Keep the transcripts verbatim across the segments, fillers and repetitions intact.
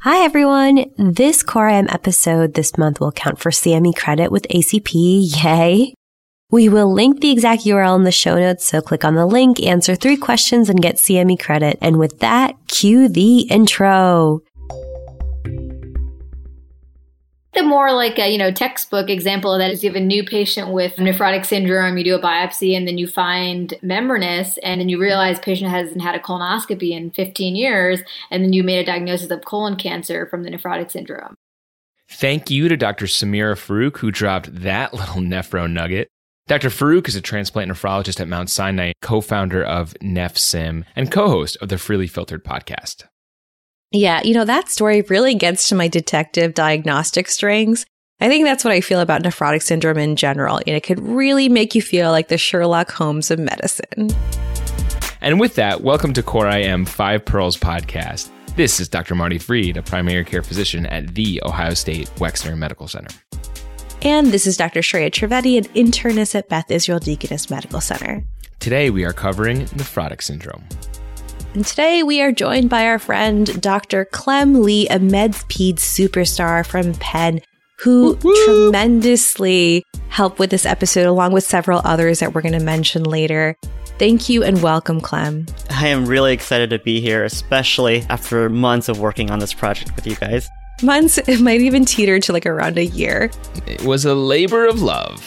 Hi, everyone. This Core I M episode this month will count for C M E credit with A C P. Yay. We will link the exact U R L in the show notes, so click on the link, answer three questions, and get C M E credit. And with that, cue the intro. The more like a, you know, textbook example of that is you have a new patient with nephrotic syndrome, you do a biopsy, and then you find membranous, and then you realize the patient hasn't had a colonoscopy in fifteen years, and then you made a diagnosis of colon cancer from the nephrotic syndrome. Thank you to Doctor Samira Farouk, who dropped that little nephro nugget. Doctor Farouk is a transplant nephrologist at Mount Sinai, co-founder of NephSim, and co-host of the Freely Filtered podcast. Yeah, you know, that story really gets to my detective diagnostic strings. I think that's what I feel about nephrotic syndrome in general. And it could really make you feel like the Sherlock Holmes of medicine. And with that, welcome to Core I M Five Pearls podcast. This is Doctor Marty Freed, a primary care physician at the Ohio State Wexner Medical Center. And this is Doctor Shreya Trivedi, an internist at Beth Israel Deaconess Medical Center. Today, we are covering nephrotic syndrome. And today we are joined by our friend, Doctor Clem Lee, a MedsPed superstar from Penn, who Woo-hoo! tremendously helped with this episode, along with several others that we're going to mention later. Thank you and welcome, Clem. I am really excited to be here, especially after months of working on this project with you guys. Months, it might even teeter to like around a year. It was a labor of love.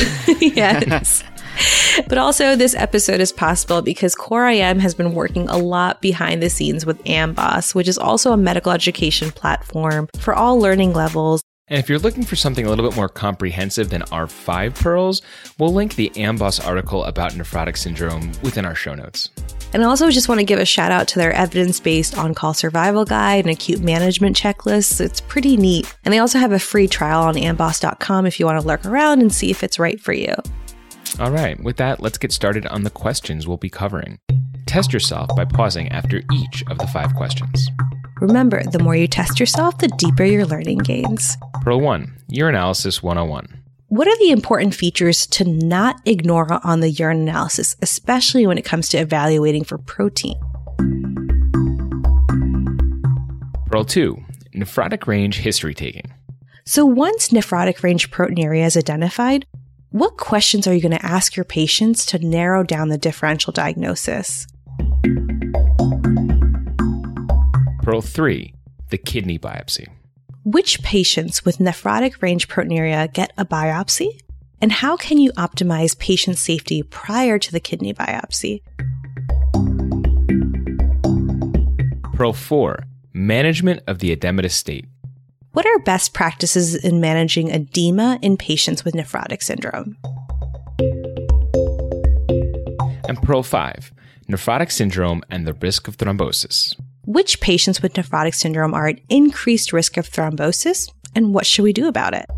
Yes. But also, this episode is possible because Core I M has been working a lot behind the scenes with AMBOSS, which is also a medical education platform for all learning levels. And if you're looking for something a little bit more comprehensive than our five pearls, we'll link the AMBOSS article about nephrotic syndrome within our show notes. And I also just want to give a shout out to their evidence-based on-call survival guide and acute management checklist. It's pretty neat. And they also have a free trial on amboss dot com if you want to lurk around and see if it's right for you. All right, with that, let's get started on the questions we'll be covering. Test yourself by pausing after each of the five questions. Remember, the more you test yourself, the deeper your learning gains. Pearl one, Urinalysis one oh one. What are the important features to not ignore on the urine analysis, especially when it comes to evaluating for protein? Pearl two, Nephrotic range history taking. So once nephrotic range proteinuria is identified, what questions are you going to ask your patients to narrow down the differential diagnosis? Pearl three, the kidney biopsy. Which patients with nephrotic range proteinuria get a biopsy? And how can you optimize patient safety prior to the kidney biopsy? Pearl four, management of the edematous state. What are best practices in managing edema in patients with nephrotic syndrome? And Pearl five, nephrotic syndrome and the risk of thrombosis. Which patients with nephrotic syndrome are at increased risk of thrombosis, and what should we do about it?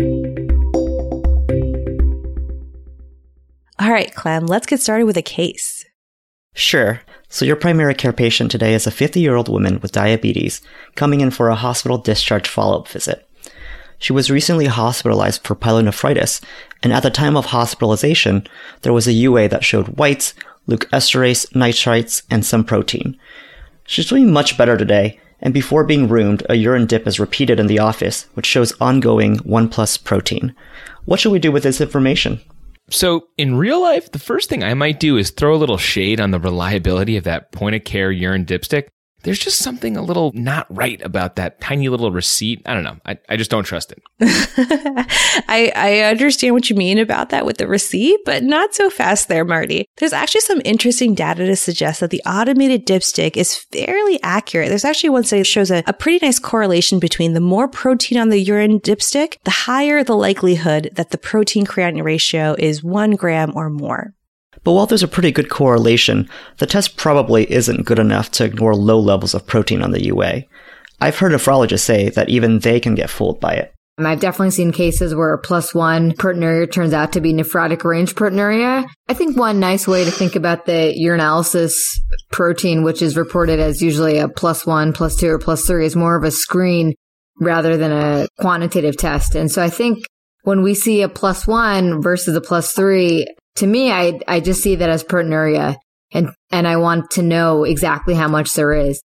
All right, Clem, let's get started with a case. Sure. So your primary care patient today is a fifty-year-old woman with diabetes coming in for a hospital discharge follow-up visit. She was recently hospitalized for pyelonephritis, and at the time of hospitalization, there was a U A that showed whites, leukoesterase, nitrites, and some protein. She's doing much better today, and before being roomed, a urine dip is repeated in the office, which shows ongoing one plus protein. What should we do with this information? So in real life, the first thing I might do is throw a little shade on the reliability of that point-of-care urine dipstick. There's just something a little not right about that tiny little receipt. I don't know. I, I just don't trust it. I, I understand what you mean about that with the receipt, but not so fast there, Marty. There's actually some interesting data to suggest that the automated dipstick is fairly accurate. There's actually one study that shows a, a pretty nice correlation between the more protein on the urine dipstick, the higher the likelihood that the protein creatinine ratio is one gram or more. But while there's a pretty good correlation, the test probably isn't good enough to ignore low levels of protein on the U A. I've heard nephrologists say that even they can get fooled by it. I've definitely seen cases where plus one proteinuria turns out to be nephrotic range proteinuria. I think one nice way to think about the urinalysis protein, which is reported as usually a plus one, plus two, or plus three, is more of a screen rather than a quantitative test. And so I think when we see a plus one versus a plus three, to me, I I just see that as proteinuria, and, and I want to know exactly how much there is.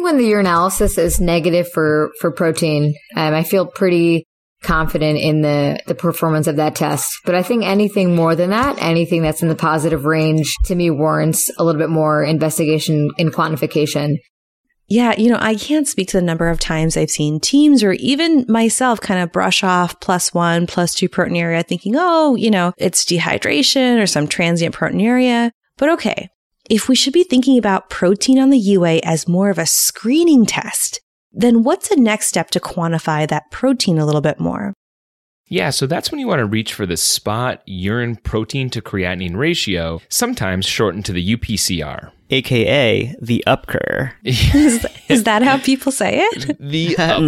When the urinalysis is negative for, for protein, um, I feel pretty confident in the, the performance of that test. But I think anything more than that, anything that's in the positive range, to me warrants a little bit more investigation and quantification. Yeah, you know, I can't speak to the number of times I've seen teams or even myself kind of brush off plus one, plus two proteinuria, thinking, oh, you know, it's dehydration or some transient proteinuria. But okay, if we should be thinking about protein on the U A as more of a screening test, then what's the next step to quantify that protein a little bit more? Yeah, so that's when you want to reach for the spot urine protein to creatinine ratio, sometimes shortened to the U P C R. A K A the upker. is, is that how people say it? The upker.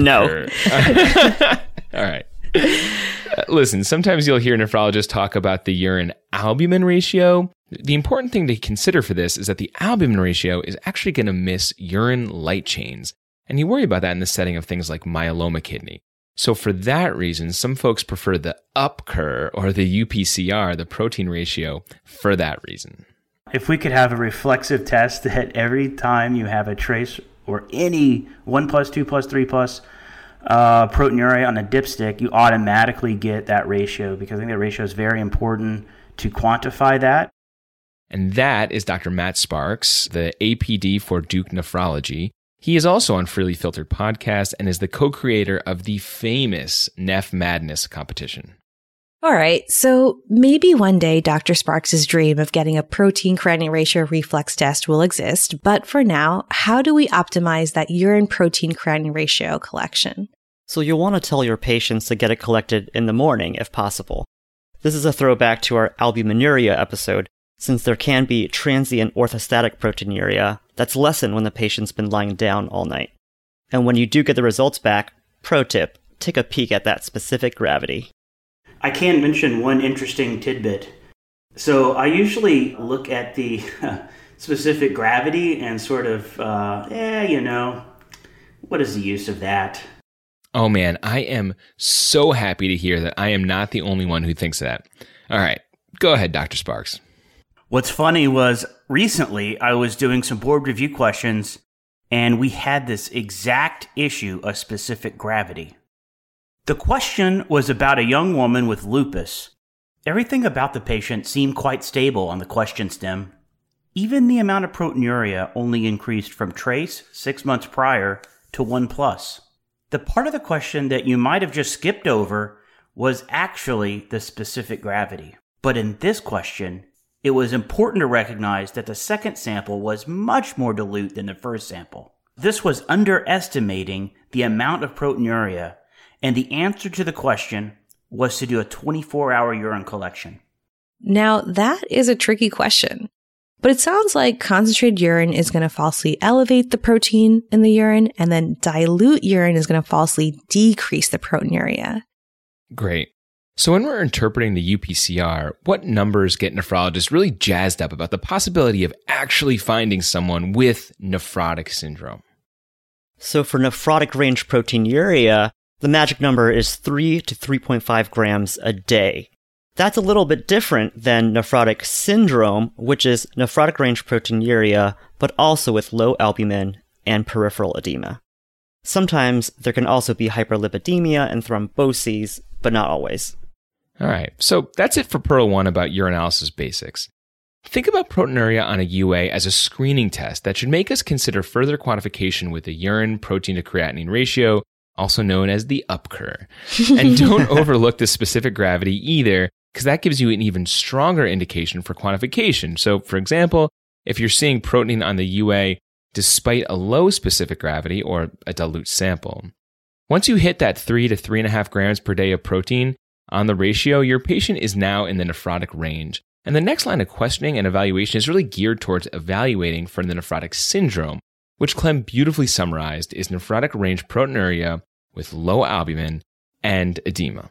No. All right. Uh, listen, sometimes you'll hear nephrologists talk about the urine albumin ratio. The important thing to consider for this is that the albumin ratio is actually going to miss urine light chains. And you worry about that in the setting of things like myeloma kidney. So for that reason, some folks prefer the upker or the U P C R, the protein ratio, for that reason. If we could have a reflexive test that every time you have a trace or any one plus, two plus, three plus uh, proteinuria on a dipstick, you automatically get that ratio, because I think that ratio is very important to quantify that. And that is Doctor Matt Sparks, the A P D for Duke Nephrology. He is also on Freely Filtered Podcast and is the co-creator of the famous Neph Madness competition. All right, so maybe one day Doctor Sparks' dream of getting a protein creatinine ratio reflex test will exist, but for now, how do we optimize that urine protein creatinine ratio collection? So you'll want to tell your patients to get it collected in the morning if possible. This is a throwback to our albuminuria episode, since there can be transient orthostatic proteinuria that's lessened when the patient's been lying down all night. And when you do get the results back, pro tip, take a peek at that specific gravity. I can mention one interesting tidbit. So I usually look at the specific gravity and sort of, uh, eh, you know, what is the use of that? Oh man, I am so happy to hear that I am not the only one who thinks that. All right, go ahead, Doctor Sparks. What's funny was recently I was doing some board review questions and we had this exact issue of specific gravity. The question was about a young woman with lupus. Everything about the patient seemed quite stable on the question stem. Even the amount of proteinuria only increased from trace six months prior to one plus. The part of the question that you might have just skipped over was actually the specific gravity. But in this question, it was important to recognize that the second sample was much more dilute than the first sample. This was underestimating the amount of proteinuria, and the answer to the question was to do a twenty-four hour urine collection. Now, that is a tricky question, but it sounds like concentrated urine is going to falsely elevate the protein in the urine, and then dilute urine is going to falsely decrease the proteinuria. Great. So when we're interpreting the U P C R, what numbers get nephrologists really jazzed up about the possibility of actually finding someone with nephrotic syndrome? So for nephrotic range proteinuria, the magic number is three to three point five grams a day. That's a little bit different than nephrotic syndrome, which is nephrotic range proteinuria, but also with low albumin and peripheral edema. Sometimes there can also be hyperlipidemia and thromboses, but not always. All right, so that's it for Pearl one about urinalysis basics. Think about proteinuria on a U A as a screening test that should make us consider further quantification with the urine protein to creatinine ratio, also known as the upker. And don't overlook the specific gravity either, because that gives you an even stronger indication for quantification. So, for example, if you're seeing protein on the U A despite a low specific gravity or a dilute sample, once you hit that three to three and a half grams per day of protein on the ratio, your patient is now in the nephrotic range. And the next line of questioning and evaluation is really geared towards evaluating for the nephrotic syndrome, which Clem beautifully summarized is nephrotic range proteinuria with low albumin and edema.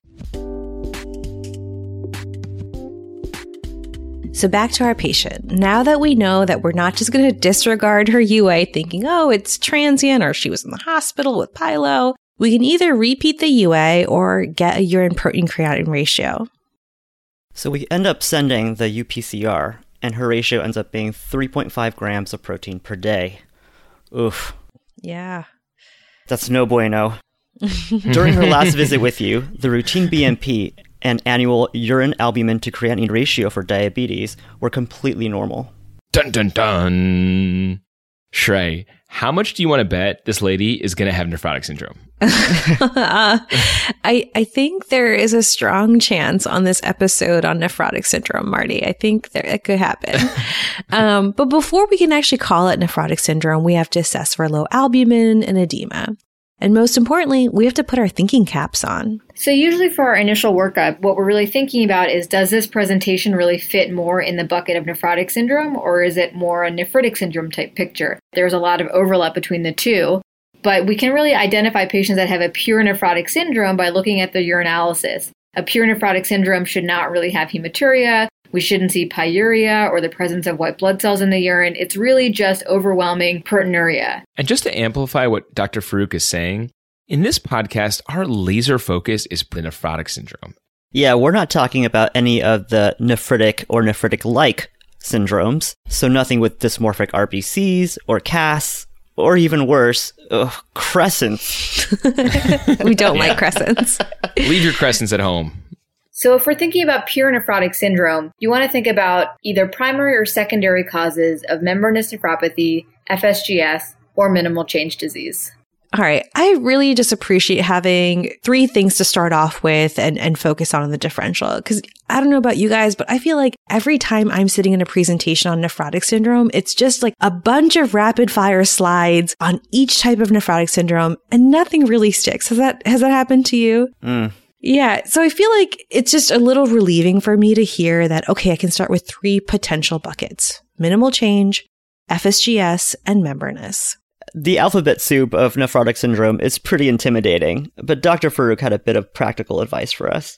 So back to our patient. Now that we know that we're not just going to disregard her U A thinking, oh, it's transient or she was in the hospital with pyelo, we can either repeat the U A or get a urine protein creatinine ratio. So we end up sending the U P C R, and her ratio ends up being three point five grams of protein per day. Oof. Yeah. That's no bueno. During her last visit with you, the routine B M P and annual urine albumin to creatinine ratio for diabetes were completely normal. Dun dun dun. Shrey, how much do you want to bet this lady is going to have nephrotic syndrome? uh, I I think there is a strong chance on this episode on nephrotic syndrome, Marty. I think that it could happen. um, but before we can actually call it nephrotic syndrome, we have to assess for low albumin and edema. And most importantly, we have to put our thinking caps on. So usually for our initial workup, what we're really thinking about is, does this presentation really fit more in the bucket of nephrotic syndrome, or is it more a nephritic syndrome type picture? There's a lot of overlap between the two, but we can really identify patients that have a pure nephrotic syndrome by looking at the urinalysis. A pure nephrotic syndrome should not really have hematuria. We shouldn't see pyuria or the presence of white blood cells in the urine. It's really just overwhelming proteinuria. And just to amplify what Doctor Farooq is saying, in this podcast, our laser focus is the nephrotic syndrome. Yeah, we're not talking about any of the nephritic or nephritic-like syndromes, so nothing with dysmorphic R B Cs or C A S, or even worse, ugh, crescents. We don't like crescents. Leave your crescents at home. So if we're thinking about pure nephrotic syndrome, you want to think about either primary or secondary causes of membranous nephropathy, F S G S, or minimal change disease. All right. I really just appreciate having three things to start off with and, and focus on in the differential. Because I don't know about you guys, but I feel like every time I'm sitting in a presentation on nephrotic syndrome, it's just like a bunch of rapid fire slides on each type of nephrotic syndrome and nothing really sticks. Has that, has that happened to you? Mm. Yeah. So I feel like it's just a little relieving for me to hear that, okay, I can start with three potential buckets: minimal change, F S G S, and membranous. The alphabet soup of nephrotic syndrome is pretty intimidating, but Doctor Farooq had a bit of practical advice for us.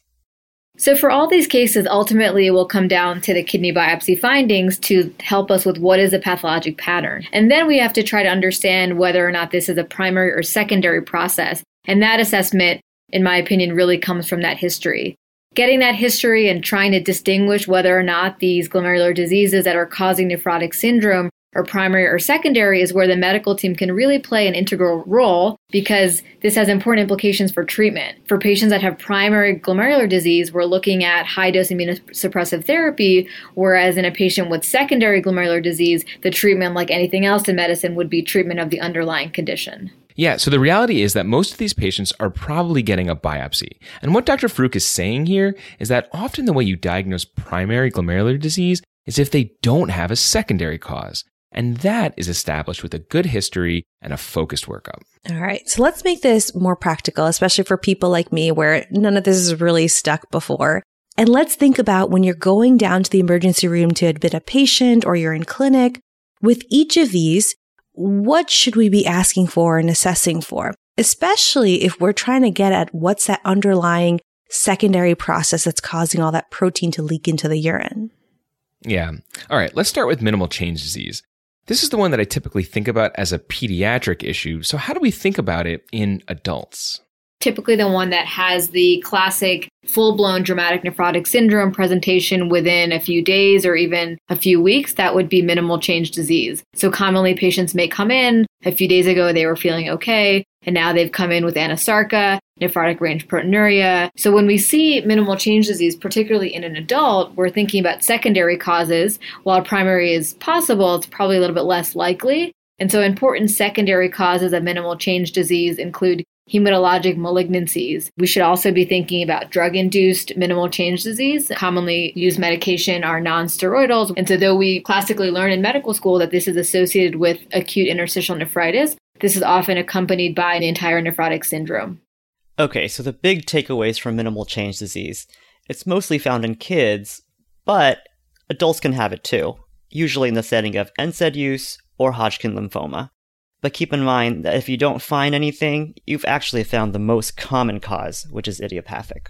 So for all these cases, ultimately it will come down to the kidney biopsy findings to help us with what is a pathologic pattern. And then we have to try to understand whether or not this is a primary or secondary process. And that assessment, in my opinion, really comes from that history. Getting that history and trying to distinguish whether or not these glomerular diseases that are causing nephrotic syndrome are primary or secondary is where the medical team can really play an integral role, because this has important implications for treatment. For patients that have primary glomerular disease, we're looking at high-dose immunosuppressive therapy, whereas in a patient with secondary glomerular disease, the treatment, like anything else in medicine, would be treatment of the underlying condition. Yeah, so the reality is that most of these patients are probably getting a biopsy. And what Doctor Farooq is saying here is that often the way you diagnose primary glomerular disease is if they don't have a secondary cause. And that is established with a good history and a focused workup. All right. So let's make this more practical, especially for people like me where none of this is really stuck before. And let's think about when you're going down to the emergency room to admit a patient or you're in clinic. With each of these, what should we be asking for and assessing for? Especially if we're trying to get at what's that underlying secondary process that's causing all that protein to leak into the urine. Yeah. All right. Let's start with minimal change disease. This is the one that I typically think about as a pediatric issue. So how do we think about it in adults? Typically the one that has the classic full-blown dramatic nephrotic syndrome presentation within a few days or even a few weeks, that would be minimal change disease. So commonly patients may come in, a few days ago they were feeling okay, and now they've come in with anasarca, nephrotic range proteinuria. So when we see minimal change disease, particularly in an adult, we're thinking about secondary causes. While primary is possible, it's probably a little bit less likely. And so important secondary causes of minimal change disease include hematologic malignancies. We should also be thinking about drug-induced minimal change disease. Commonly used medication are non-steroidals. And so though we classically learn in medical school that this is associated with acute interstitial nephritis, this is often accompanied by an entire nephrotic syndrome. Okay, so the big takeaways from minimal change disease. It's mostly found in kids, but adults can have it too, usually in the setting of N SAID use or Hodgkin lymphoma. But keep in mind that if you don't find anything, you've actually found the most common cause, which is idiopathic.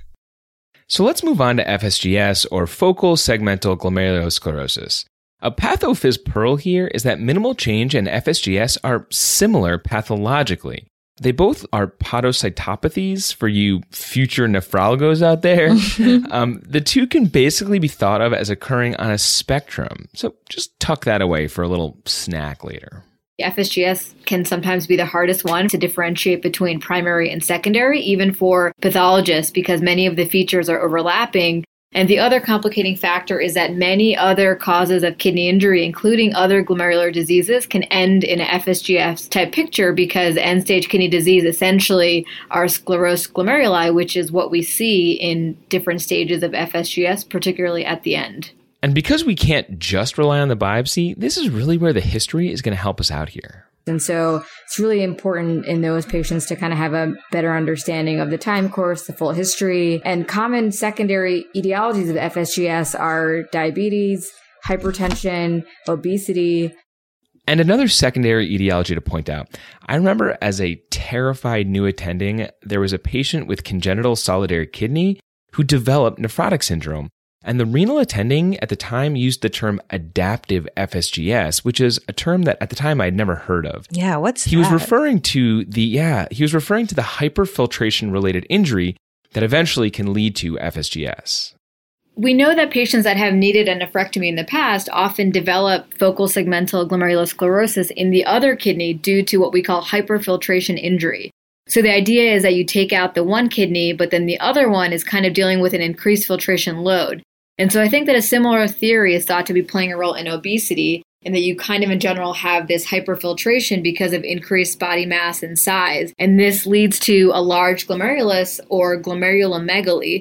So let's move on to F S G S, or focal segmental glomerulosclerosis. A pathophys pearl here is that minimal change and F S G S are similar pathologically. They both are podocytopathies for you future nephrologos out there. um, the two can basically be thought of as occurring on a spectrum. So just tuck that away for a little snack later. F S G S can sometimes be the hardest one to differentiate between primary and secondary, even for pathologists, because many of the features are overlapping. And the other complicating factor is that many other causes of kidney injury, including other glomerular diseases, can end in an F S G S type picture because end-stage kidney disease essentially are sclerosed glomeruli, which is what we see in different stages of F S G S, particularly at the end. And because we can't just rely on the biopsy, this is really where the history is going to help us out here. And so it's really important in those patients to kind of have a better understanding of the time course, the full history. And common secondary etiologies of F S G S are diabetes, hypertension, obesity. And another secondary etiology to point out. I remember as a terrified new attending, there was a patient with congenital solitary kidney who developed nephrotic syndrome. And the renal attending at the time used the term adaptive F S G S, which is a term that at the time I'd never heard of. Yeah, what's he that? was referring to the yeah, he was referring to the hyperfiltration related injury that eventually can lead to F S G S. We know that patients that have needed a nephrectomy in the past often develop focal segmental glomerulosclerosis in the other kidney due to what we call hyperfiltration injury. So the idea is that you take out the one kidney, but then the other one is kind of dealing with an increased filtration load. And so I think that a similar theory is thought to be playing a role in obesity, and that you kind of in general have this hyperfiltration because of increased body mass and size. And this leads to a large glomerulus or glomerulomegaly.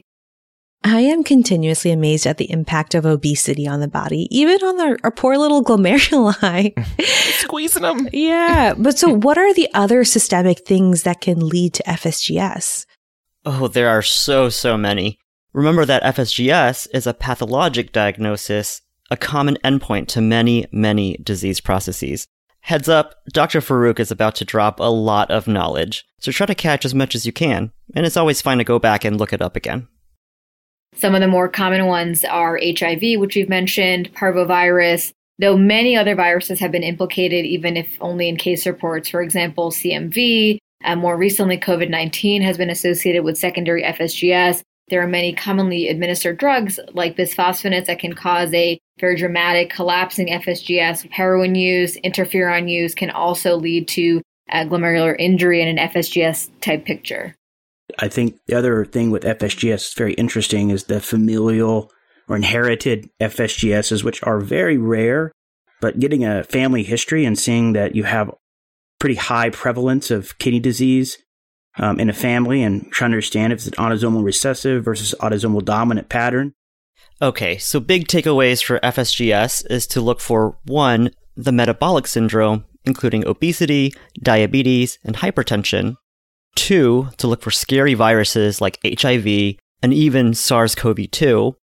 I am continuously amazed at the impact of obesity on the body, even on our, our poor little glomeruli. Squeezing them. Yeah. But so what are the other systemic things that can lead to F S G S? Oh, there are so, so many. Remember that F S G S is a pathologic diagnosis, a common endpoint to many, many disease processes. Heads up, Doctor Farouk is about to drop a lot of knowledge, so try to catch as much as you can, and it's always fine to go back and look it up again. Some of the more common ones are H I V, which we've mentioned, parvovirus, though many other viruses have been implicated, even if only in case reports. For example, C M V, and more recently, COVID nineteen has been associated with secondary F S G S. There are many commonly administered drugs like bisphosphonates that can cause a very dramatic collapsing F S G S. Heroin use, interferon use can also lead to a glomerular injury in an F S G S type picture. I think the other thing with F S G S that's very interesting is the familial or inherited F S G Ss, which are very rare, but getting a family history and seeing that you have pretty high prevalence of kidney disease um, in a family and trying to understand if it's an autosomal recessive versus autosomal dominant pattern. Okay, so big takeaways for F S G S is to look for, one, the metabolic syndrome, including obesity, diabetes, and hypertension. Two, to look for scary viruses like H I V and even SARS-C o V two.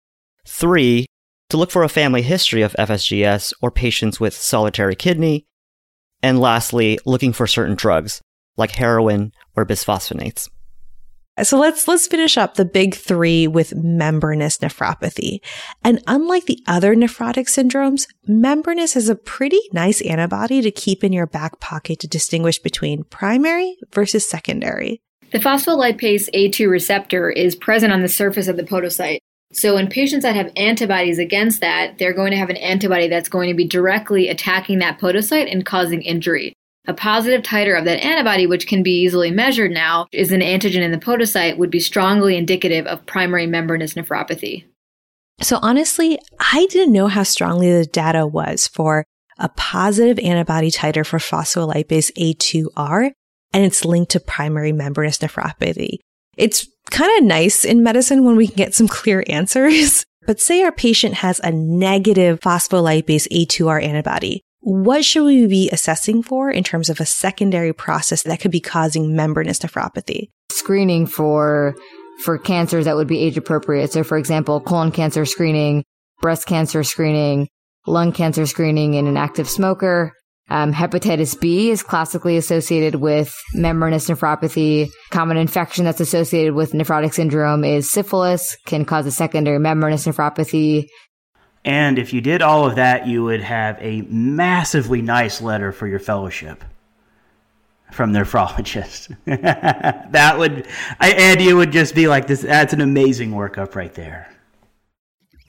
Three, to look for a family history of F S G S or patients with solitary kidney. And lastly, looking for certain drugs like heroin or bisphosphonates. So let's let's finish up the big three with membranous nephropathy. And unlike the other nephrotic syndromes, membranous has a pretty nice antibody to keep in your back pocket to distinguish between primary versus secondary. The phospholipase A two receptor is present on the surface of the podocyte. So in patients that have antibodies against that, they're going to have an antibody that's going to be directly attacking that podocyte and causing injury. A positive titer of that antibody, which can be easily measured now, is an antigen in the podocyte, would be strongly indicative of primary membranous nephropathy. So honestly, I didn't know how strongly the data was for a positive antibody titer for phospholipase A two R, and it's linked to primary membranous nephropathy. It's kind of nice in medicine when we can get some clear answers. But say our patient has a negative phospholipase A two R antibody. What should we be assessing for in terms of a secondary process that could be causing membranous nephropathy? Screening for for cancers that would be age appropriate. So for example, colon cancer screening, breast cancer screening, lung cancer screening in an active smoker. Um, hepatitis B is classically associated with membranous nephropathy. Common infection that's associated with nephrotic syndrome is syphilis, can cause a secondary membranous nephropathy. And if you did all of that, you would have a massively nice letter for your fellowship from the nephrologist. That would, I, Andy, it would just be like this. That's an amazing workup right there.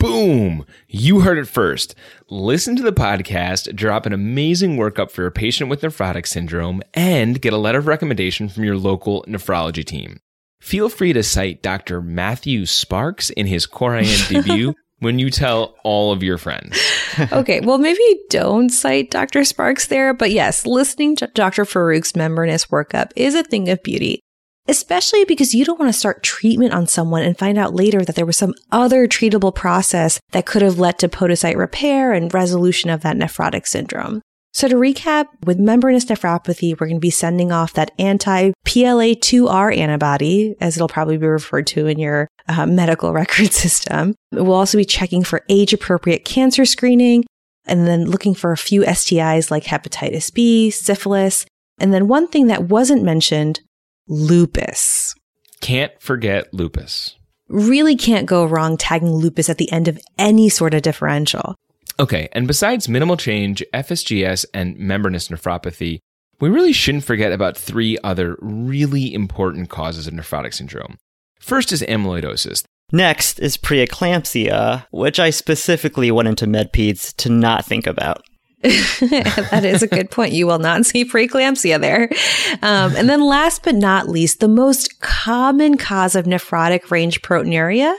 Boom! You heard it first. Listen to the podcast, drop an amazing workup for your patient with nephrotic syndrome, and get a letter of recommendation from your local nephrology team. Feel free to cite Doctor Matthew Sparks in his Core I N debut when you tell all of your friends. Okay, well, maybe don't cite Doctor Sparks there, but yes, listening to Doctor Farooq's membranous workup is a thing of beauty, especially because you don't want to start treatment on someone and find out later that there was some other treatable process that could have led to podocyte repair and resolution of that nephrotic syndrome. So to recap, with membranous nephropathy, we're going to be sending off that anti-P L A two R antibody, as it'll probably be referred to in your uh, medical record system. We'll also be checking for age-appropriate cancer screening, and then looking for a few S T Is like hepatitis B, syphilis, and then one thing that wasn't mentioned, lupus. Can't forget lupus. Really can't go wrong tagging lupus at the end of any sort of differential. Okay, and besides minimal change, F S G S, and membranous nephropathy, we really shouldn't forget about three other really important causes of nephrotic syndrome. First is amyloidosis. Next is preeclampsia, which I specifically went into MedPeds to not think about. That is a good point. You will not see preeclampsia there. Um, and then last but not least, the most common cause of nephrotic range proteinuria?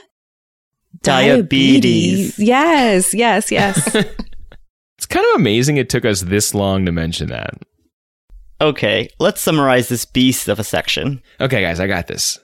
Diabetes. Diabetes. Yes, yes, yes. It's kind of amazing it took us this long to mention that. Okay, let's summarize this beast of a section. Okay, guys, I got this.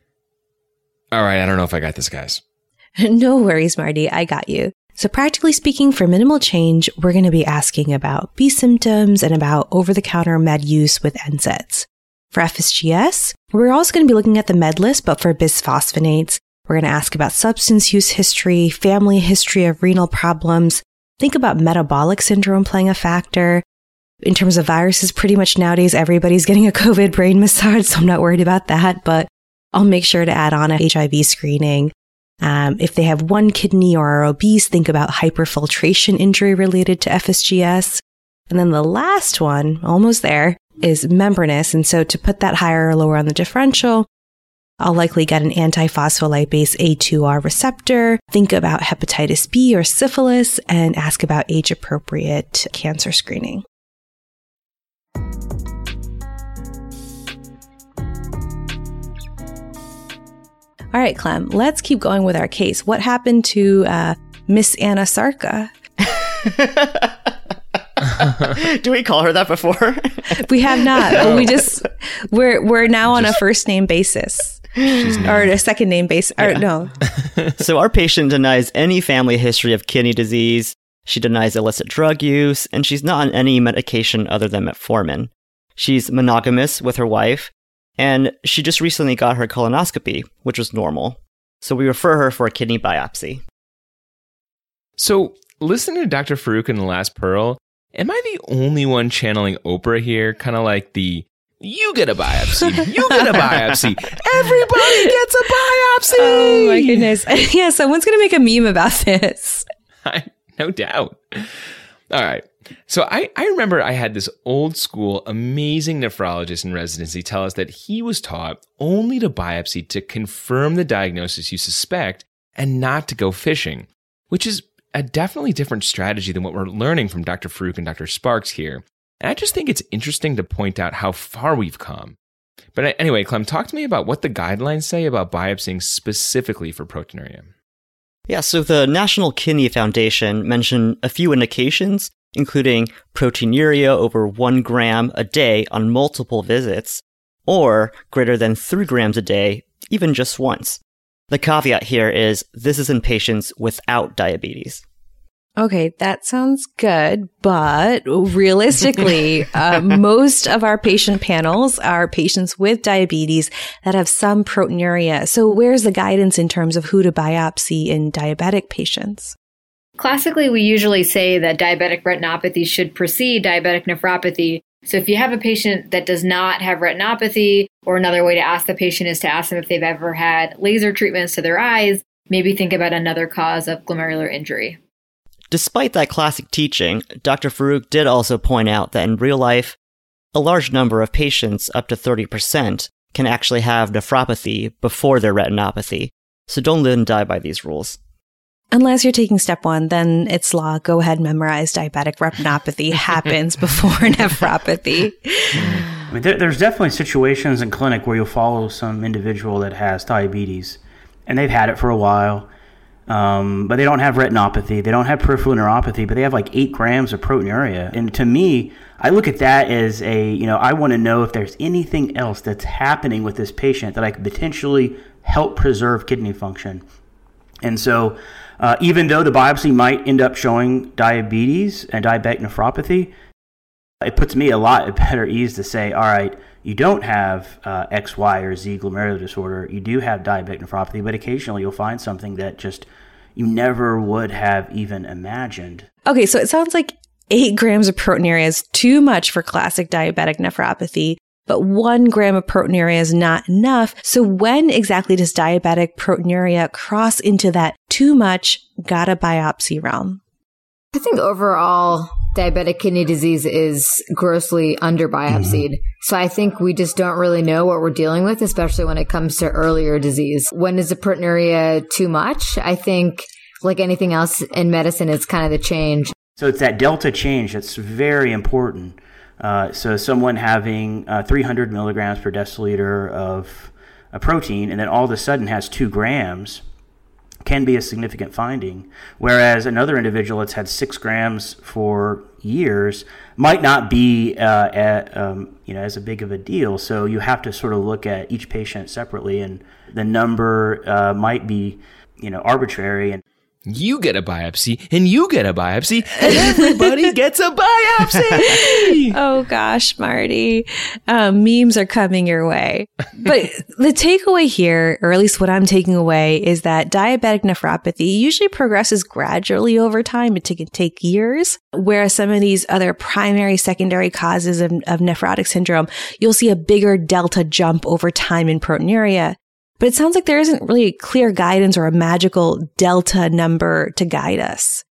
All right, I don't know if I got this, guys. No worries, Marty. I got you. So practically speaking, for minimal change, we're going to be asking about B symptoms and about over-the-counter med use with N SAIDs. For F S G S, we're also going to be looking at the med list, but for bisphosphonates, we're going to ask about substance use history, family history of renal problems. Think about metabolic syndrome playing a factor. In terms of viruses, pretty much nowadays, everybody's getting a COVID brain massage, so I'm not worried about that, but I'll make sure to add on a H I V screening. Um, if they have one kidney or are obese, think about hyperfiltration injury related to F S G S. And then the last one, almost there, is membranous. And so to put that higher or lower on the differential, I'll likely get an anti-phospholipase A two R receptor, think about hepatitis B or syphilis, and ask about age-appropriate cancer screening. All right, Clem, let's keep going with our case. What happened to uh, Miss Anna Sarka? Do we call her that before? We have not. But we just we're we're now on just, a first name basis, or a second name basis. Or yeah. no. So our patient denies any family history of kidney disease. She denies illicit drug use, and she's not on any medication other than metformin. She's monogamous with her wife, and she just recently got her colonoscopy, which was normal. So we refer her for a kidney biopsy. So listening to Doctor Farooq in The Last Pearl, am I the only one channeling Oprah here? Kind of like the, you get a biopsy, you get a biopsy, everybody gets a biopsy! Oh my goodness. Yeah, someone's going to make a meme about this. I, no doubt. All right. So I, I remember I had this old school, amazing nephrologist in residency tell us that he was taught only to biopsy to confirm the diagnosis you suspect and not to go fishing, which is a definitely different strategy than what we're learning from Doctor Farooq and Doctor Sparks here. And I just think it's interesting to point out how far we've come. But anyway, Clem, talk to me about what the guidelines say about biopsying specifically for proteinuria. Yeah, so the National Kidney Foundation mentioned a few indications, including proteinuria over one gram a day on multiple visits, or greater than three grams a day, even just once. The caveat here is this is in patients without diabetes. Okay, that sounds good, but realistically, uh, most of our patient panels are patients with diabetes that have some proteinuria. So where's the guidance in terms of who to biopsy in diabetic patients? Classically, we usually say that diabetic retinopathy should precede diabetic nephropathy. So if you have a patient that does not have retinopathy, or another way to ask the patient is to ask them if they've ever had laser treatments to their eyes, maybe think about another cause of glomerular injury. Despite that classic teaching, Doctor Farooq did also point out that in real life, a large number of patients, up to thirty percent, can actually have nephropathy before their retinopathy. So don't live and die by these rules. Unless you're taking step one, then it's law. Go ahead, memorize diabetic retinopathy happens before nephropathy. I mean, there, there's definitely situations in clinic where you'll follow some individual that has diabetes, and they've had it for a while, um, but they don't have retinopathy. They don't have peripheral neuropathy, but they have like eight grams of proteinuria. And to me, I look at that as a, you know, I want to know if there's anything else that's happening with this patient that I could potentially help preserve kidney function. And so uh, even though the biopsy might end up showing diabetes and diabetic nephropathy, it puts me a lot at better ease to say, all right, you don't have uh, X, Y, or Z glomerular disorder. You do have diabetic nephropathy, but occasionally you'll find something that just you never would have even imagined. Okay, so it sounds like eight grams of proteinuria is too much for classic diabetic nephropathy, but one gram of proteinuria is not enough. So when exactly does diabetic proteinuria cross into that too much, gotta biopsy realm? I think overall, diabetic kidney disease is grossly under biopsied. Mm-hmm. So I think we just don't really know what we're dealing with, especially when it comes to earlier disease. When is the proteinuria too much? I think, like anything else in medicine, it's kind of the change. So it's that delta change that's very important. Uh, so someone having uh, three hundred milligrams per deciliter of a protein and then all of a sudden has two grams can be a significant finding, whereas another individual that's had six grams for years might not be uh, at, um, you know, as a big of a deal. So you have to sort of look at each patient separately, and the number uh, might be, you know, arbitrary. And you get a biopsy, and you get a biopsy, and everybody gets a biopsy. Oh gosh, Marty. Um, memes are coming your way. But the takeaway here, or at least what I'm taking away, is that diabetic nephropathy usually progresses gradually over time. It can take years, whereas some of these other primary, secondary causes of, of nephrotic syndrome, you'll see a bigger delta jump over time in proteinuria. But it sounds like there isn't really clear guidance or a magical delta number to guide us.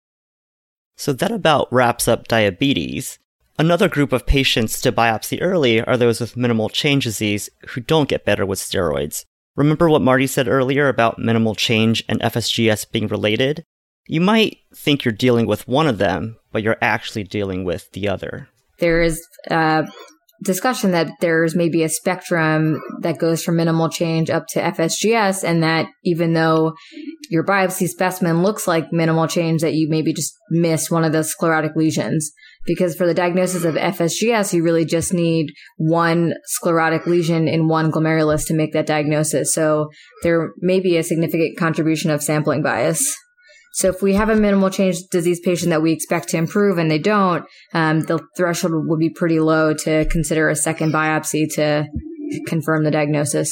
So that about wraps up diabetes. Another group of patients to biopsy early are those with minimal change disease who don't get better with steroids. Remember what Marty said earlier about minimal change and F S G S being related? You might think you're dealing with one of them, but you're actually dealing with the other. There is uh discussion that there's maybe a spectrum that goes from minimal change up to F S G S, and that even though your biopsy specimen looks like minimal change, that you maybe just missed one of the sclerotic lesions. Because for the diagnosis of F S G S, you really just need one sclerotic lesion in one glomerulus to make that diagnosis. So there may be a significant contribution of sampling bias. So if we have a minimal change disease patient that we expect to improve and they don't, um, the threshold would be pretty low to consider a second biopsy to confirm the diagnosis.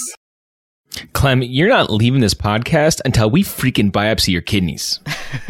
Clem, you're not leaving this podcast until we freaking biopsy your kidneys.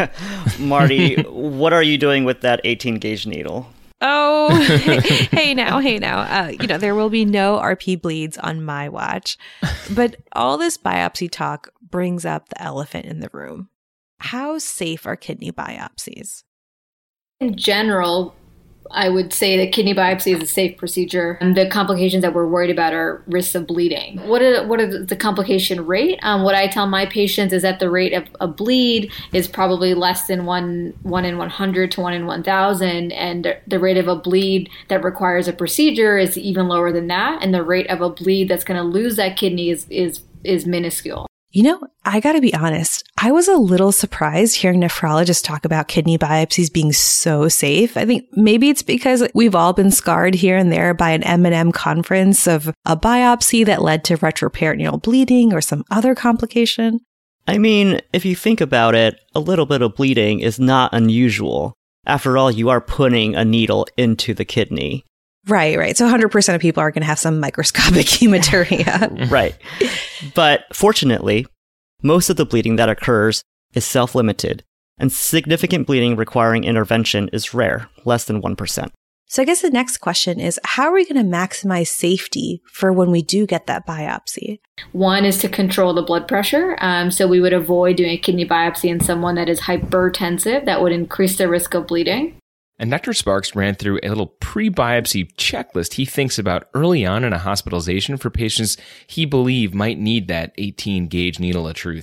Marty, what are you doing with that eighteen gauge needle? Oh, hey, hey now, hey now. Uh, you know, there will be no R P bleeds on my watch. But all this biopsy talk brings up the elephant in the room. How safe are kidney biopsies? In general, I would say that kidney biopsy is a safe procedure. And the complications that we're worried about are risks of bleeding. What are, what are the complication rate? Um, what I tell my patients is that the rate of a bleed is probably less than one, one in one hundred to one in one thousand. And the rate of a bleed that requires a procedure is even lower than that. And the rate of a bleed that's going to lose that kidney is, is, is minuscule. You know, I gotta be honest, I was a little surprised hearing nephrologists talk about kidney biopsies being so safe. I think maybe it's because we've all been scarred here and there by an M and M conference of a biopsy that led to retroperitoneal bleeding or some other complication. I mean, if you think about it, a little bit of bleeding is not unusual. After all, you are putting a needle into the kidney. Right, right. So one hundred percent of people are going to have some microscopic hematuria. Right. But fortunately, most of the bleeding that occurs is self-limited, and significant bleeding requiring intervention is rare, less than one percent. So I guess the next question is, how are we going to maximize safety for when we do get that biopsy? One is to control the blood pressure. Um, so we would avoid doing a kidney biopsy in someone that is hypertensive. That would increase their risk of bleeding. And Doctor Sparks ran through a little pre-biopsy checklist he thinks about early on in a hospitalization for patients he believed might need that eighteen gauge needle of truth.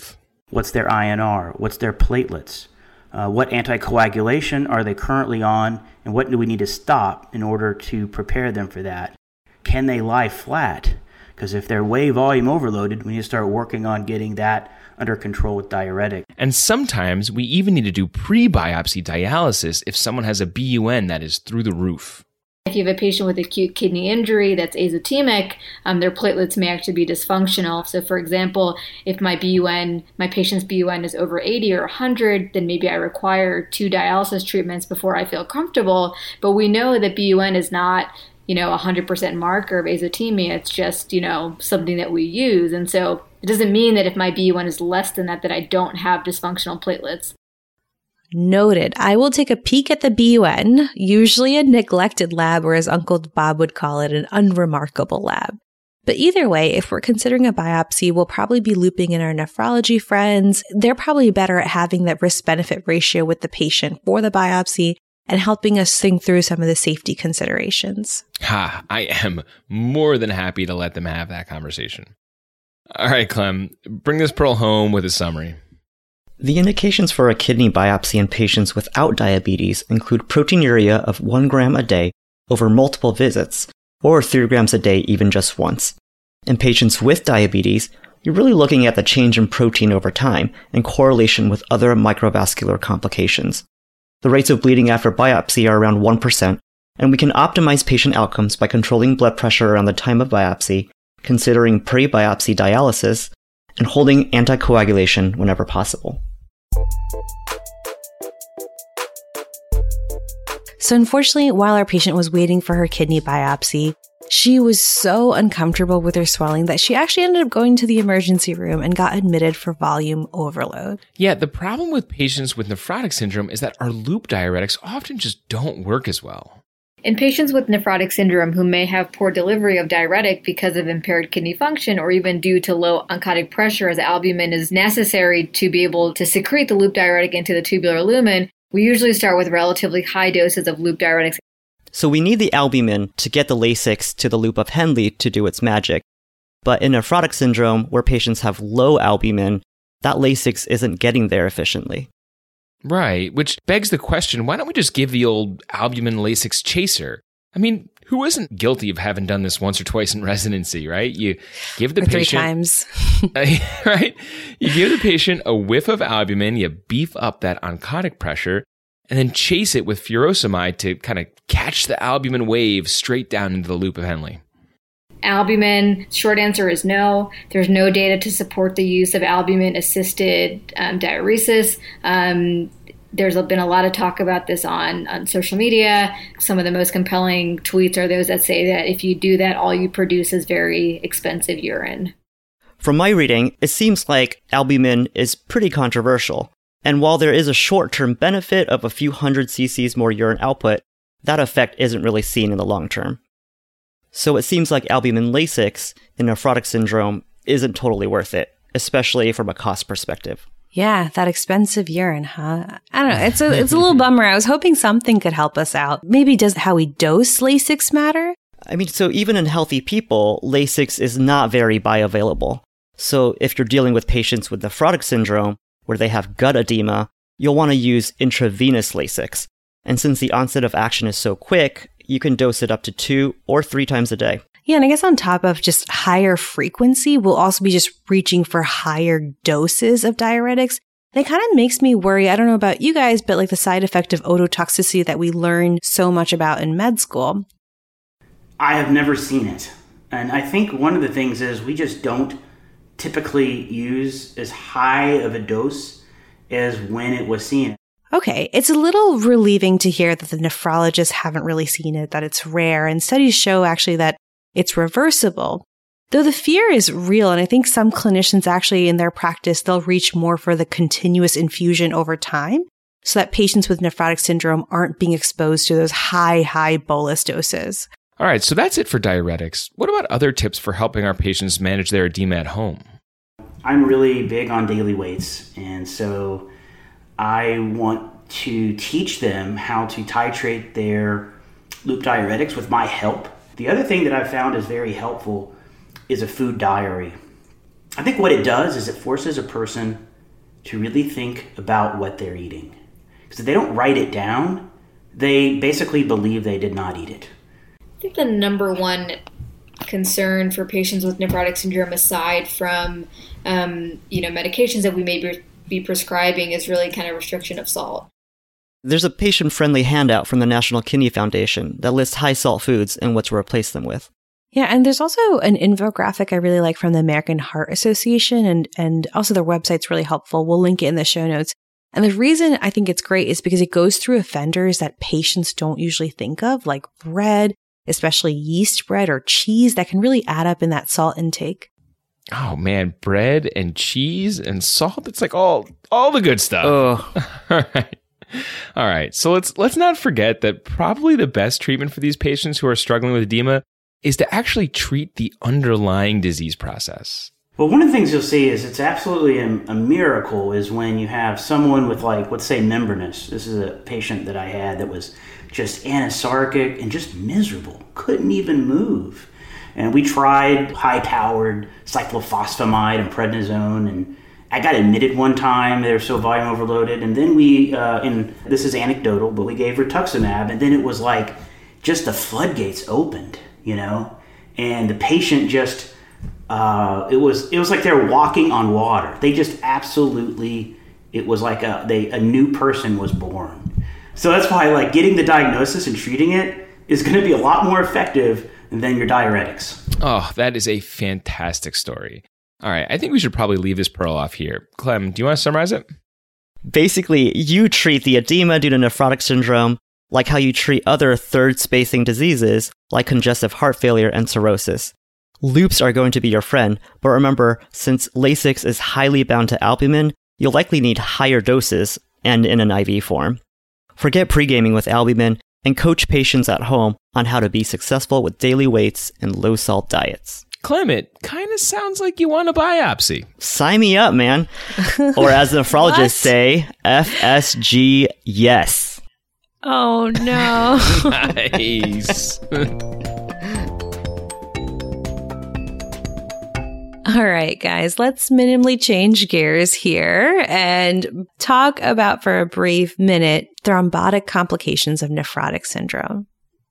What's their I N R? What's their platelets? Uh, what anticoagulation are they currently on? And what do we need to stop in order to prepare them for that? Can they lie flat? Because if they're way volume overloaded, we need to start working on getting that under control with diuretic. And sometimes we even need to do pre-biopsy dialysis if someone has a B U N that is through the roof. If you have a patient with acute kidney injury that's azotemic, um, their platelets may actually be dysfunctional. So for example, if my B U N, my patient's B U N is over eighty or one hundred, then maybe I require two dialysis treatments before I feel comfortable. But we know that B U N is not, you know, a one hundred percent marker of azotemia. It's just, you know, something that we use. And so it doesn't mean that if my B U N is less than that, that I don't have dysfunctional platelets. Noted. I will take a peek at the B U N, usually a neglected lab, or as Uncle Bob would call it, an unremarkable lab. But either way, if we're considering a biopsy, we'll probably be looping in our nephrology friends. They're probably better at having that risk-benefit ratio with the patient for the biopsy and helping us think through some of the safety considerations. Ha, I am more than happy to let them have that conversation. All right, Clem, bring this pearl home with a summary. The indications for a kidney biopsy in patients without diabetes include proteinuria of one gram a day over multiple visits, or three grams a day even just once. In patients with diabetes, you're really looking at the change in protein over time in correlation with other microvascular complications. The rates of bleeding after biopsy are around one percent, and we can optimize patient outcomes by controlling blood pressure around the time of biopsy, considering pre-biopsy dialysis, and holding anticoagulation whenever possible. So unfortunately, while our patient was waiting for her kidney biopsy, she was so uncomfortable with her swelling that she actually ended up going to the emergency room and got admitted for volume overload. Yeah, the problem with patients with nephrotic syndrome is that our loop diuretics often just don't work as well. In patients with nephrotic syndrome who may have poor delivery of diuretic because of impaired kidney function or even due to low oncotic pressure, as albumin is necessary to be able to secrete the loop diuretic into the tubular lumen, we usually start with relatively high doses of loop diuretics. So we need the albumin to get the Lasix to the loop of Henle to do its magic. But in nephrotic syndrome, where patients have low albumin, that Lasix isn't getting there efficiently. Right, which begs the question, why don't we just give the old albumin Lasix chaser? I mean, who isn't guilty of having done this once or twice in residency, right? You give the or patient... Three times. right? You give the patient a whiff of albumin, you beef up that oncotic pressure, and then chase it with furosemide to kind of catch the albumin wave straight down into the loop of Henle. Albumin, short answer is no. There's no data to support the use of albumin-assisted um, diuresis. Um, there's been a lot of talk about this on, on social media. Some of the most compelling tweets are those that say that if you do that, all you produce is very expensive urine. From my reading, it seems like albumin is pretty controversial. And while there is a short-term benefit of a few hundred cc's more urine output, that effect isn't really seen in the long term. So it seems like albumin Lasix in nephrotic syndrome isn't totally worth it, especially from a cost perspective. Yeah, that expensive urine, huh? I don't know. It's a it's a little bummer. I was hoping something could help us out. Maybe does how we dose Lasix matter? I mean, so even in healthy people, Lasix is not very bioavailable. So if you're dealing with patients with nephrotic syndrome, where they have gut edema, you'll want to use intravenous Lasix. And since the onset of action is so quick, you can dose it up to two or three times a day. Yeah, and I guess on top of just higher frequency, we'll also be just reaching for higher doses of diuretics. And it kind of makes me worry, I don't know about you guys, but like the side effect of ototoxicity that we learn so much about in med school. I have never seen it. And I think one of the things is we just don't typically use as high of a dose as when it was seen. Okay, it's a little relieving to hear that the nephrologists haven't really seen it, that it's rare, and studies show actually that it's reversible. Though the fear is real, and I think some clinicians actually in their practice, they'll reach more for the continuous infusion over time so that patients with nephrotic syndrome aren't being exposed to those high, high bolus doses. All right, so that's it for diuretics. What about other tips for helping our patients manage their edema at home? I'm really big on daily weights, and so I want to teach them how to titrate their loop diuretics with my help. The other thing that I've found is very helpful is a food diary. I think what it does is it forces a person to really think about what they're eating. Because if they don't write it down, they basically believe they did not eat it. I think the number one concern for patients with nephrotic syndrome, aside from um, you know medications that we may be, be prescribing, is really kind of restriction of salt. There's a patient-friendly handout from the National Kidney Foundation that lists high-salt foods and what to replace them with. Yeah, and there's also an infographic I really like from the American Heart Association, and, and also their website's really helpful. We'll link it in the show notes. And the reason I think it's great is because it goes through offenders that patients don't usually think of, like bread, especially yeast bread or cheese, that can really add up in that salt intake. Oh man, bread and cheese and salt, it's like all all the good stuff. Oh. All right. All right. So let's let's not forget that probably the best treatment for these patients who are struggling with edema is to actually treat the underlying disease process. Well, one of the things you'll see is it's absolutely a, a miracle is when you have someone with, like, let's say membranous. This is a patient that I had that was just anosarchic and just miserable, couldn't even move. And we tried high-powered cyclophosphamide and prednisone, and I got admitted one time. They were so volume overloaded. And then we, uh, and this is anecdotal, but we gave rituximab, and then it was like just the floodgates opened, you know? And the patient just, uh, it was it was like they were walking on water. They just absolutely, it was like a, they, a new person was born. So that's why, like, getting the diagnosis and treating it is going to be a lot more effective than your diuretics. Oh, that is a fantastic story. All right, I think we should probably leave this pearl off here. Clem, do you want to summarize it? Basically, you treat the edema due to nephrotic syndrome like how you treat other third-spacing diseases like congestive heart failure and cirrhosis. Loops are going to be your friend, but remember, since Lasix is highly bound to albumin, you'll likely need higher doses and in an I V form. Forget pre-gaming with albumin and coach patients at home on how to be successful with daily weights and low-salt diets. Clem, it kind of sounds like you want a biopsy. Sign me up, man. Or as nephrologists say, F S G yes. Oh, no. Nice. All right, guys, let's minimally change gears here and talk about, for a brief minute, thrombotic complications of nephrotic syndrome.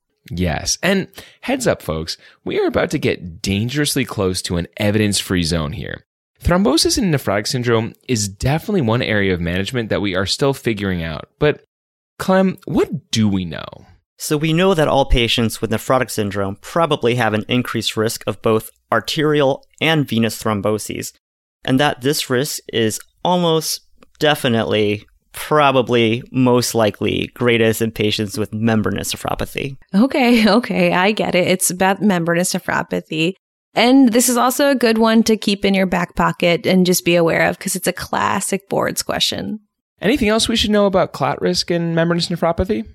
Yes. And heads up, folks, we are about to get dangerously close to an evidence-free zone here. Thrombosis in nephrotic syndrome is definitely one area of management that we are still figuring out. But, Clem, what do we know? So we know that all patients with nephrotic syndrome probably have an increased risk of both arterial and venous thromboses, and that this risk is almost definitely, probably, most likely greatest in patients with membranous nephropathy. Okay, okay, I get it. It's about membranous nephropathy. And this is also a good one to keep in your back pocket and just be aware of because it's a classic boards question. Anything else we should know about clot risk and membranous nephropathy?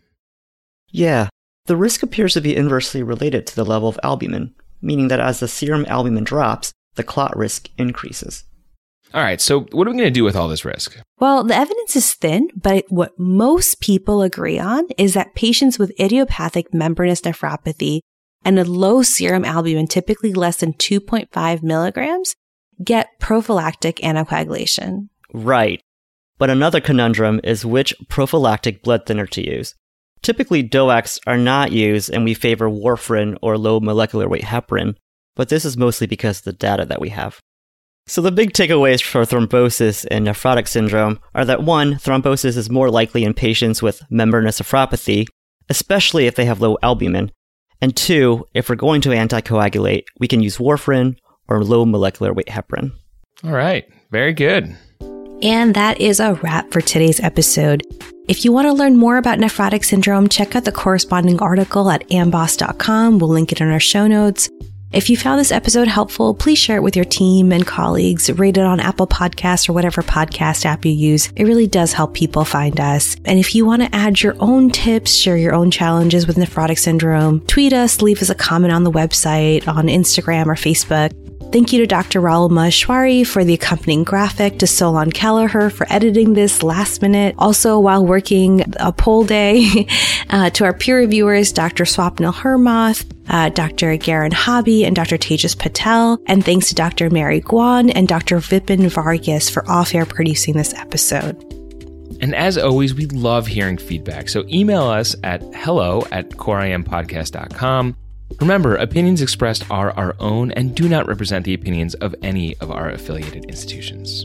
Yeah, the risk appears to be inversely related to the level of albumin, meaning that as the serum albumin drops, the clot risk increases. All right, so what are we going to do with all this risk? Well, the evidence is thin, but what most people agree on is that patients with idiopathic membranous nephropathy and a low serum albumin, typically less than two point five milligrams, get prophylactic anticoagulation. Right. But another conundrum is which prophylactic blood thinner to use. Typically, D O A Cs are not used and we favor warfarin or low molecular weight heparin, but this is mostly because of the data that we have. So the big takeaways for thrombosis and nephrotic syndrome are that one, thrombosis is more likely in patients with membranous nephropathy, especially if they have low albumin, and two, if we're going to anticoagulate, we can use warfarin or low molecular weight heparin. All right, very good. And that is a wrap for today's episode. If you want to learn more about nephrotic syndrome, check out the corresponding article at amboss dot com. We'll link it in our show notes. If you found this episode helpful, please share it with your team and colleagues. Rate it on Apple Podcasts or whatever podcast app you use. It really does help people find us. And if you want to add your own tips, share your own challenges with nephrotic syndrome, tweet us, leave us a comment on the website, on Instagram or Facebook. Thank you to Doctor Raul Maheshwari for the accompanying graphic, to Solon Kelleher for editing this last minute, also while working a poll day, uh, to our peer reviewers, Doctor Swapnil Hermoth, uh, Doctor Garen Hobby, and Doctor Tejas Patel, and thanks to Doctor Mary Guan and Doctor Vipin Vargas for off-air producing this episode. And as always, we love hearing feedback, so email us at hello at core I M podcast dot com. Remember, opinions expressed are our own and do not represent the opinions of any of our affiliated institutions.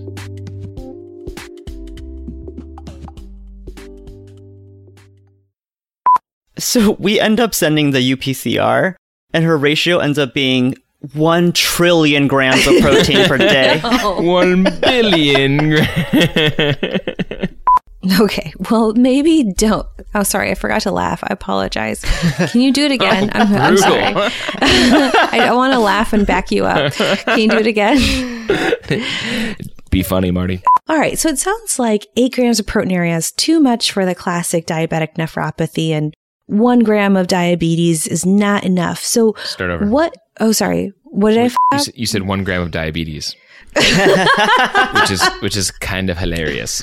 So we end up sending the U P C R, and her ratio ends up being one trillion grams of protein per day. One billion grams. Okay, well, maybe don't. Oh, sorry, I forgot to laugh. I apologize. Can you do it again? I'm, I'm sorry. I don't want to laugh and back you up. Can you do it again? Be funny, Marty. All right, so it sounds like eight grams of proteinuria is too much for the classic diabetic nephropathy, and one gram of diabetes is not enough. So Start over. What? Oh, sorry. What did I f- you, said, you said one gram of diabetes. which is which is kind of hilarious.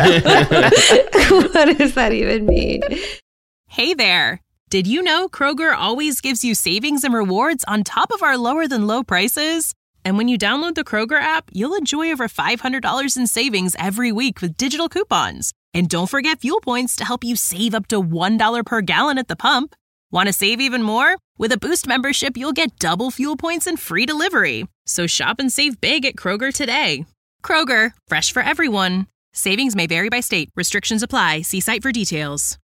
What does that even mean? Hey there. Did you know Kroger always gives you savings and rewards on top of our lower than low prices? And when you download the Kroger app, you'll enjoy over five hundred dollars in savings every week with digital coupons. And don't forget fuel points to help you save up to one dollar per gallon at the pump. Want to save even more? With a Boost membership, you'll get double fuel points and free delivery. So shop and save big at Kroger today. Kroger, fresh for everyone. Savings may vary by state. Restrictions apply. See site for details.